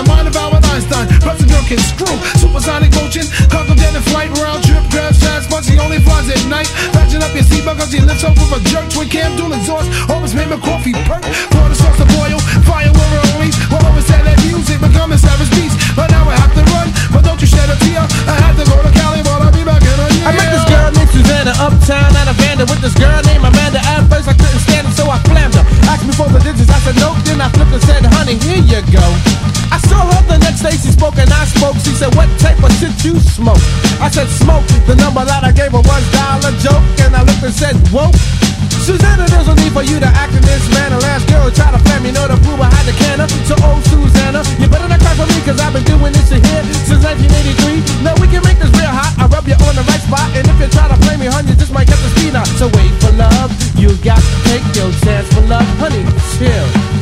mind of Albert Einstein, plus a drunken screw. Supersonic motion, cargo jet in flight, round trip, grabs fast, but she only flies at night. Fasten up your seatbelt cause she lifts up with a jerk. Twin cam, dual exhaust, always made my coffee perk. Pour the sauce to boil, fire where it only. Well, always had that music, becoming savage beast. But now I have to run, but don't you shed a tear. I had to go to Cali, but I'll be back in a year. I met this girl named Susanna uptown at a Vanda with this girl named Amanda. At first I couldn't stand it, so I flammed her. Asked me for the digits, I said nope. Then I flipped and said, honey, here you go. I saw her the next day, she spoke and I spoke. She said, what type of shit you smoke? I said, smoke. The number that I gave her was $1 joke. And I looked and said, whoa. Susanna, there's no need for you to act in this manner. Last girl tried to flam me, know the proof behind the canner. So old Susanna, you better not cry for me, cause I've been doing this shit here since 1983. Now we can make this real hot, I rub you on the right spot. And if you try to play me, honey, you just might get the speed out. So wait for love, you got to take your chance for love. Honey, chill.